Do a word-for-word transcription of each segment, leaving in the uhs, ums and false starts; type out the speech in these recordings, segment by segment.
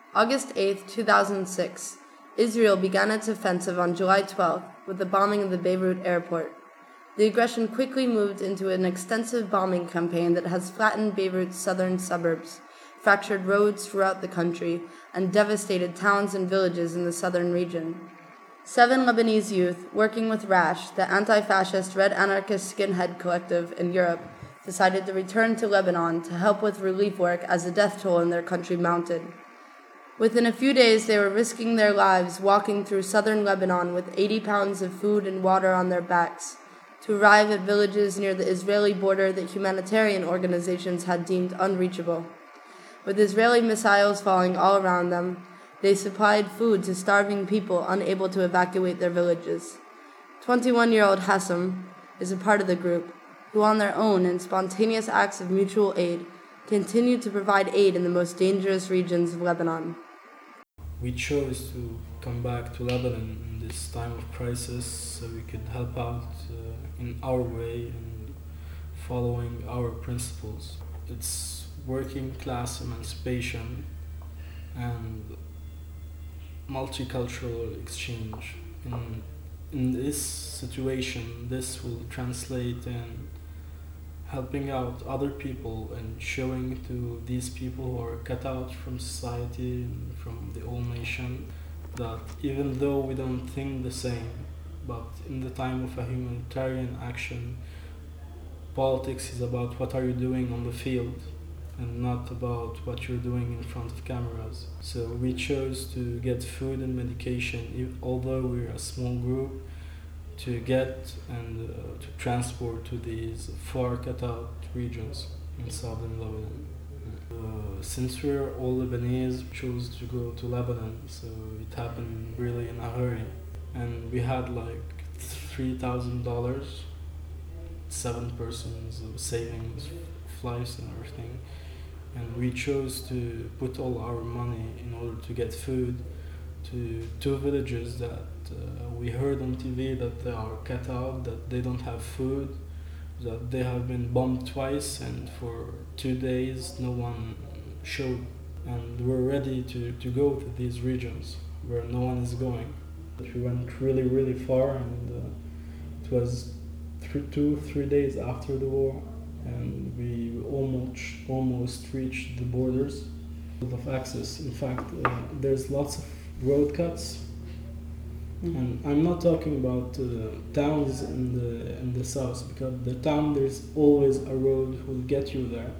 August eighth, two thousand six, Israel began its offensive on July twelfth with the bombing of the Beirut airport. The aggression quickly moved into an extensive bombing campaign that has flattened Beirut's southern suburbs, fractured roads throughout the country, and devastated towns and villages in the southern region. Seven Lebanese youth, working with RASH, the anti-fascist Red Anarchist Skinhead Collective in Europe, decided to return to Lebanon to help with relief work as the death toll in their country mounted. Within a few days, they were risking their lives walking through southern Lebanon with eighty pounds of food and water on their backs, to arrive at villages near the Israeli border that humanitarian organizations had deemed unreachable. With Israeli missiles falling all around them, they supplied food to starving people unable to evacuate their villages. twenty-one-year-old Hassam is a part of the group, who on their own, in spontaneous acts of mutual aid, continued to provide aid in the most dangerous regions of Lebanon. We chose to come back to Lebanon in this time of crisis so we could help out uh, in our way and following our principles. It's working class emancipation and multicultural exchange. In, in this situation, this will translate in helping out other people and showing to these people who are cut out from society and from the whole nation that even though we don't think the same, but in the time of a humanitarian action, politics is about what are you doing on the field and not about what you're doing in front of cameras. So we chose to get food and medication, if, although we're a small group, to get and uh, to transport to these far cut out regions in southern Lebanon. Uh, since we're all Lebanese, we chose to go to Lebanon, so it happened really in a hurry. And we had like three thousand dollars, seven persons of savings, flights and everything. And we chose to put all our money in order to get food to two villages that uh, we heard on T V that they are cut out, that they don't have food, that they have been bombed twice, and for two days no one showed. And we're ready to, to go to these regions where no one is going. We went really, really far, and uh, it was three, two, three days after the war, and we almost almost reached the borders of access. In fact, uh, there's lots of road cuts, mm-hmm. and I'm not talking about uh, towns in the in the south, because the town there's always a road who will get you there.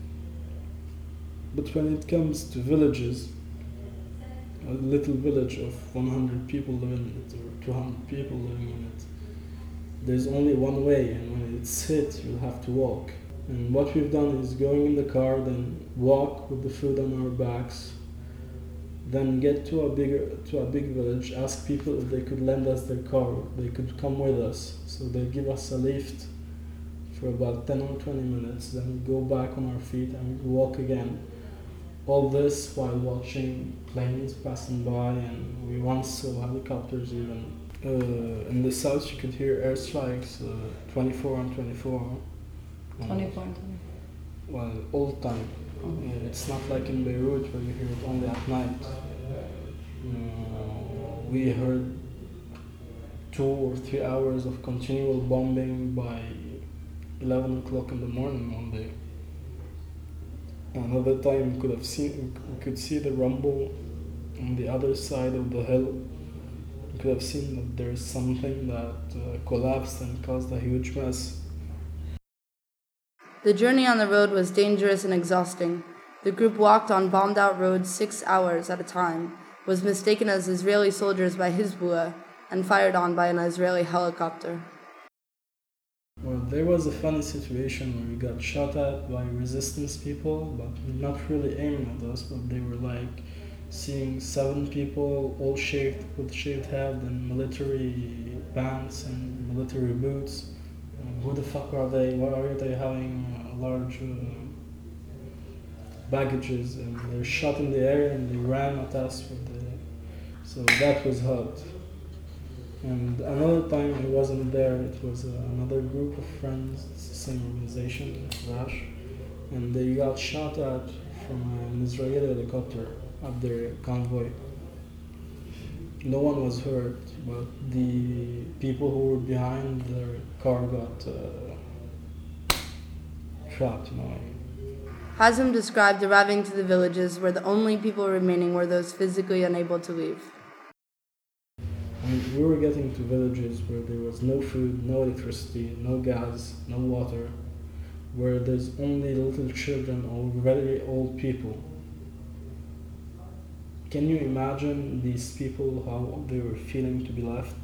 But when it comes to villages, a little village of one hundred people living in it or two hundred people living in it, there's only one way, and when it's hit, you'll have to walk. And what we've done is going in the car, then walk with the food on our backs, then get to a bigger to a big village, ask people if they could lend us their car, they could come with us. So they give us a lift for about ten or twenty minutes, then we go back on our feet and we walk again. All this while watching planes passing by, and we once saw helicopters even. Uh, in the south you could hear airstrikes uh, twenty-four on twenty-four. twenty-four and twenty-four. Well, all the time. Uh, it's not like in Beirut where you hear it only at night. Uh, we heard two or three hours of continual bombing by eleven o'clock in the morning one day. Another time we could have seen, we could see the rumble on the other side of the hill. We could have seen that there's something that uh, collapsed and caused a huge mess. The journey on the road was dangerous and exhausting. The group walked on bombed-out roads six hours at a time, was mistaken as Israeli soldiers by Hezbollah, and fired on by an Israeli helicopter. Well, there was a funny situation where we got shot at by resistance people, but not really aiming at us, but they were like seeing seven people all shaved with shaved head and military pants and military boots. Uh, who the fuck are they? Why are they having uh, large uh, baggages? And they're shot in the air and they ran at us with the... So that was hot. And another time I wasn't there, it was uh, another group of friends, it's the same organization, RASH, and they got shot at from an Israeli helicopter. at their convoy. No one was hurt, but the people who were behind their car got uh, trapped, you know. Hazem described arriving to the villages where the only people remaining were those physically unable to leave. I mean, we were getting to villages where there was no food, no electricity, no gas, no water, where there's only little children or very old people. Can you imagine these people, how they were feeling to be left?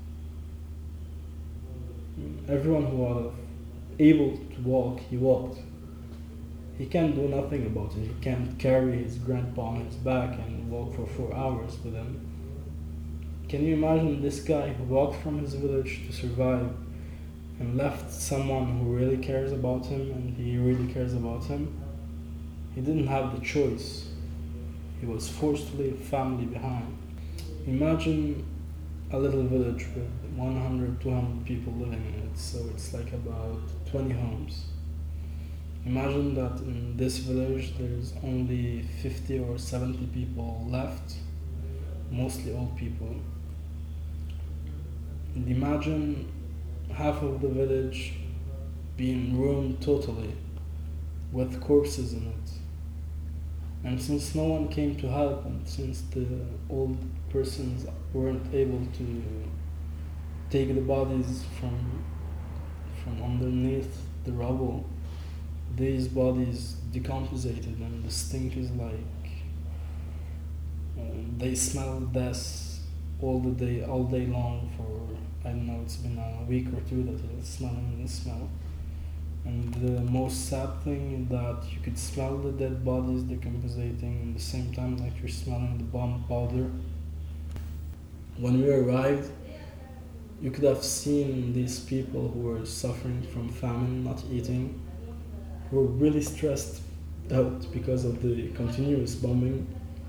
Everyone who was able to walk, he walked. He can't do nothing about it. He can't carry his grandpa on his back and walk for four hours with him. Can you imagine this guy who walked from his village to survive and left someone who really cares about him and he really cares about him? He didn't have the choice. He was forced to leave family behind. Imagine a little village with one hundred, two hundred people living in it, so it's like about twenty homes. Imagine that in this village there's only fifty or seventy people left, mostly old people. And imagine half of the village being ruined totally, with corpses in it. And since no one came to help, and since the old persons weren't able to take the bodies from from underneath the rubble, these bodies decomposited, and the stink is like uh, they smell death all the day, all day long for I don't know. It's been a week or two that it's smelling the smell. And the most sad thing is that you could smell the dead bodies decompositing at the same time that you're smelling the bomb powder. When we arrived, you could have seen these people who were suffering from famine, not eating, who were really stressed out because of the continuous bombing.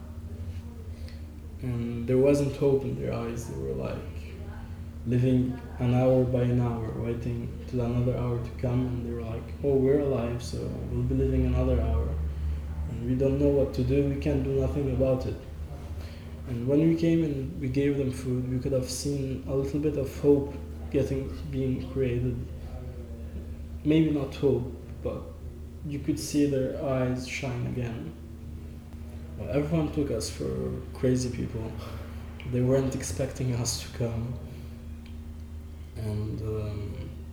And there wasn't hope in their eyes. They were like living an hour by an hour, waiting till another hour to come, and they were like, oh, we're alive, so we'll be living another hour. And we don't know what to do, we can't do nothing about it. And when we came and we gave them food, we could have seen a little bit of hope getting being created. Maybe not hope, but you could see their eyes shine again. Well, everyone took us for crazy people. They weren't expecting us to come. And um,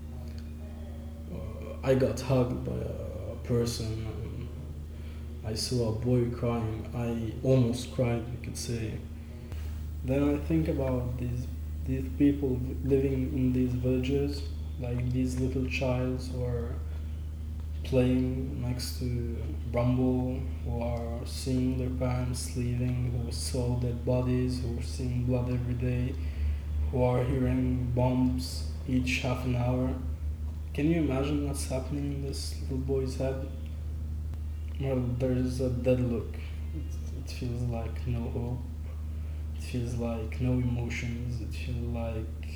uh, I got hugged by a, a person. And I saw a boy crying. I almost cried, you could say. Then I think about these these people living in these villages, like these little childs who are playing next to Rumble, who are seeing their parents leaving, who saw dead bodies, who are seeing blood every day, who are hearing bombs each half an hour. Can you imagine what's happening in this little boy's head? Well, there's a dead look. It, it feels like no hope. It feels like no emotions. It feels like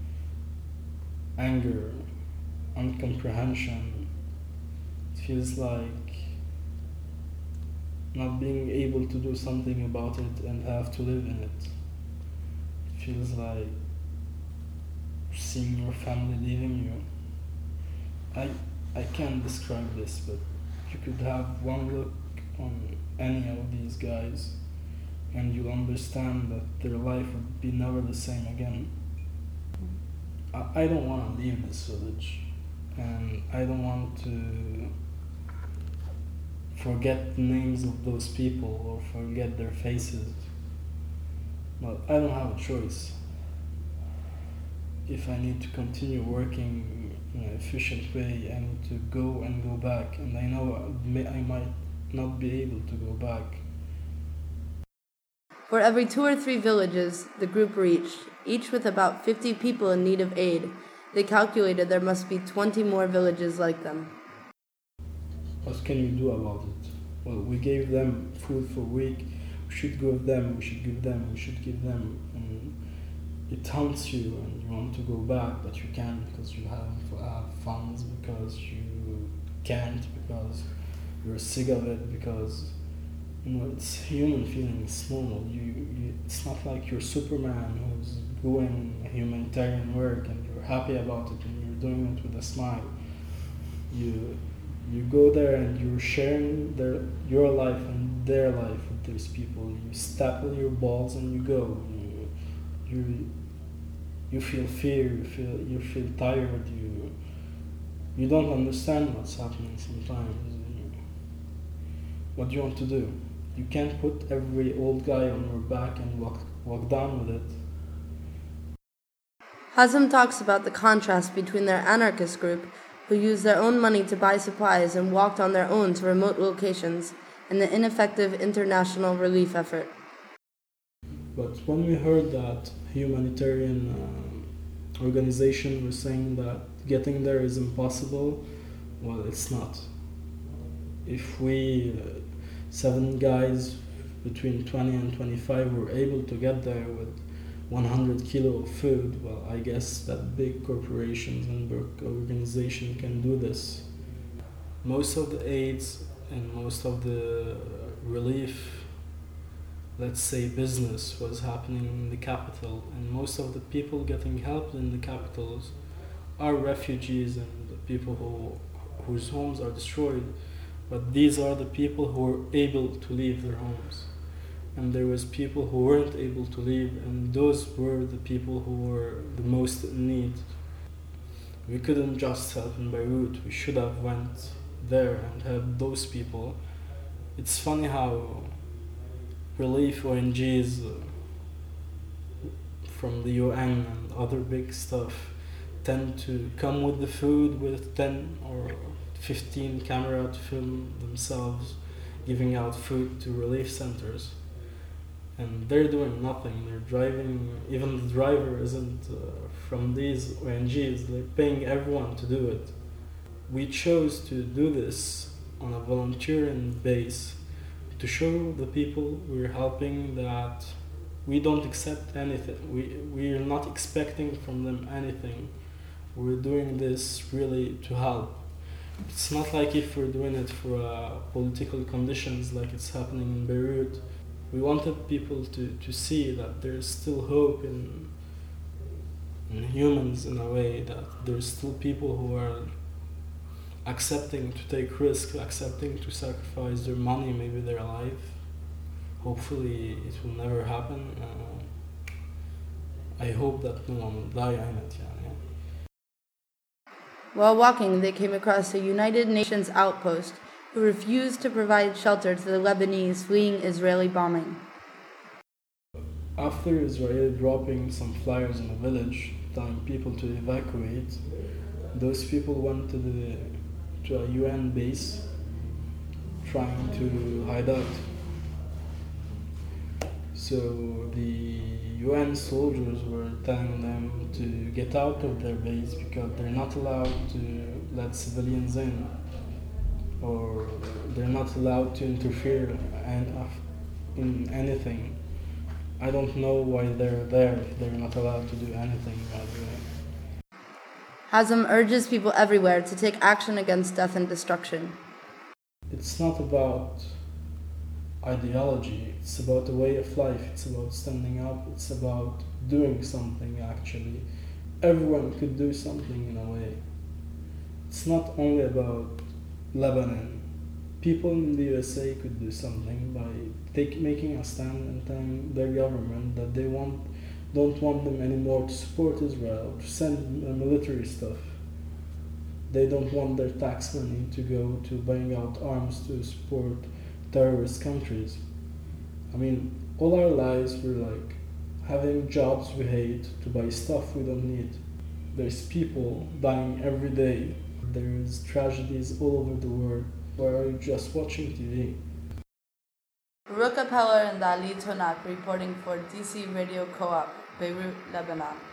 anger, incomprehension. It feels like not being able to do something about it and have to live in it. It feels like seeing your family leaving you. I I can't describe this, but you could have one look on any of these guys and you'll understand that their life would be never the same again. I, I don't want to leave this village, and I don't want to forget the names of those people or forget their faces, but I don't have a choice. If I need to continue working in an efficient way, I need to go and go back, and I know I, may, I might not be able to go back. For every two or three villages the group reached, each with about fifty people in need of aid, they calculated there must be twenty more villages like them. What can you do about it? Well, we gave them food for a week. We should give them, we should give them, we should give them. And it haunts you and you want to go back, but you can't because you have uh, funds, because you can't, because you're sick of it, because You know, it's human feeling. It's normal. You, you, it's not like you're Superman who's doing humanitarian work and you're happy about it and you're doing it with a smile. You, you go there and you're sharing their your life and their life with these people. You staple your balls and you go. You, you, you feel fear. You feel you feel tired. You, you don't understand what's happening sometimes. What do you want to do? You can't put every old guy on your back and walk walk down with it. Hazem talks about the contrast between their anarchist group, who used their own money to buy supplies and walked on their own to remote locations, and the ineffective international relief effort. But when we heard that humanitarian uh, organization was saying that getting there is impossible, well, it's not. If we, uh, seven guys between twenty and twenty-five, were able to get there with one hundred kilo of food, well, I guess that big corporations and big organizations can do this. Most of the aids and most of the relief, let's say business, was happening in the capital, and most of the people getting help in the capitals are refugees and the people who whose homes are destroyed. But these are the people who were able to leave their homes. And there was people who weren't able to leave, and those were the people who were the most in need. We couldn't just help in Beirut. We should have went there and helped those people. It's funny how relief O N Gs uh, from the U N and other big stuff tend to come with the food with ten or fifteen camera to film themselves giving out food to relief centers, and they're doing nothing. They're driving, even the driver isn't uh, from these O N Gs. They're paying everyone to do it. We chose to do this on a volunteering base to show the people we're helping that we don't accept anything. We, we're not expecting from them anything. We're doing this really to help. It's not like if we're doing it for uh, political conditions like it's happening in Beirut. We wanted people to, to see that there's still hope in, in humans in a way, that there's still people who are accepting to take risks, accepting to sacrifice their money, maybe their life. Hopefully it will never happen. Uh, I hope that no one will die in it. Yeah. While walking, they came across a United Nations outpost who refused to provide shelter to the Lebanese fleeing Israeli bombing. After Israel dropping some flyers in a village telling people to evacuate, those people went to the to a U N base trying to hide out. So the U N soldiers were telling them to get out of their base because they're not allowed to let civilians in, or they're not allowed to interfere in anything. I don't know why they're there if they're not allowed to do anything, by the way. Hazem urges people everywhere to take action against death and destruction. It's not about ideology, it's about a way of life, it's about standing up, it's about doing something actually. Everyone could do something in a way. It's not only about Lebanon. People in the U S A could do something by take, making a stand and telling their government that they want, don't want them anymore to support Israel, to send them military stuff. They don't want their tax money to go to buying out arms to support terrorist countries. I mean, all our lives we're like having jobs we hate to buy stuff we don't need. There's people dying every day. There's tragedies all over the world. Why are you just watching T V? Baruch Peller and Ali Tonak reporting for D C Radio Co-op, Beirut, Lebanon.